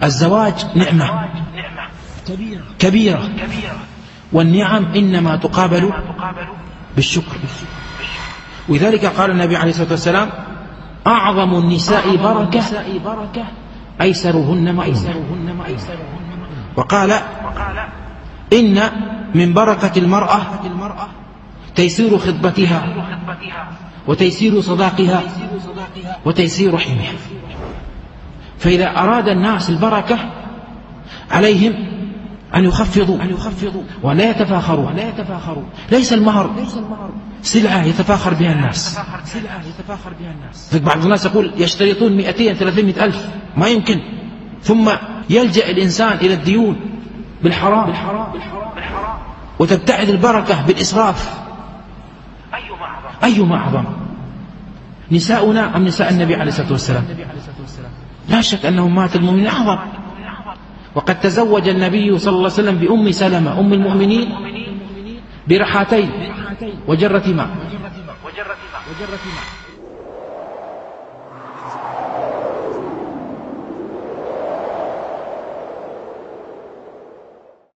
الزواج نعمة كبيرة، والنعم إنما تقابل بالشكر. ولذلك قال النبي عليه الصلاة والسلام: أعظم النساء بركة أيسرهن مؤونة. وقال: إن من بركة المرأة تيسير خطبتها وتيسير صداقها وتيسير حمها. فإذا أراد الناس البركة عليهم أن يخفضوا ولا يتفاخروا. ليس المهر سلعة يتفاخر بها الناس. بعض الناس يقول يشترطون 200-300 ألف، ما يمكن. ثم يلجأ الإنسان إلى الديون بالحرام، وتبتعد البركة بالإسراف. أيما أعظم، نساؤنا أم نساء النبي عليه الصلاة والسلام؟ لا شك أن أمهات المؤمنين أعظم. وقد تزوج النبي صلى الله عليه وسلم بأم سلمة أم المؤمنين برحاتين وجرة ماء.